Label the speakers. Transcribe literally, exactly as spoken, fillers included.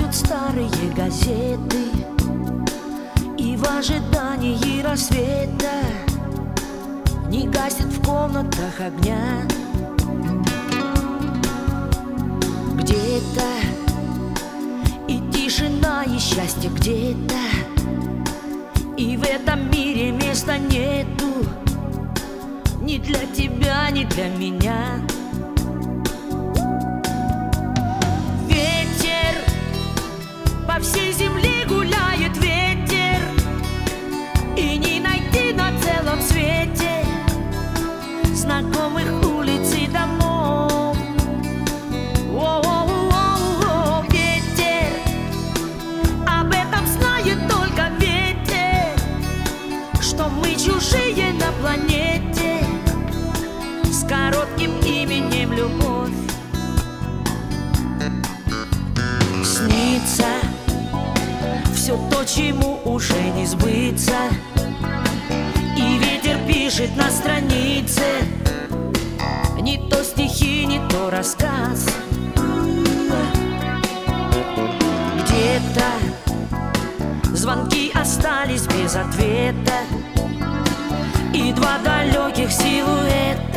Speaker 1: листают старые газеты, и в ожидании рассвета не гасит в комнатах огня. Где-то и тишина, и счастье где-то, и в этом мире места нету ни для тебя, ни для меня. Ветер по всей земле гуляет, ветер, и не найти на целом свете знакомых улиц и домов. О-о-о-о-о, ветер, об этом знает только ветер, что мы чужие на планете с коротким именем любовь. Снится все то, чему уже не сбыться, и ветер пишет на странице не то стихи, не то рассказ. Где-то звонки остались без ответа, и два далеких силуэта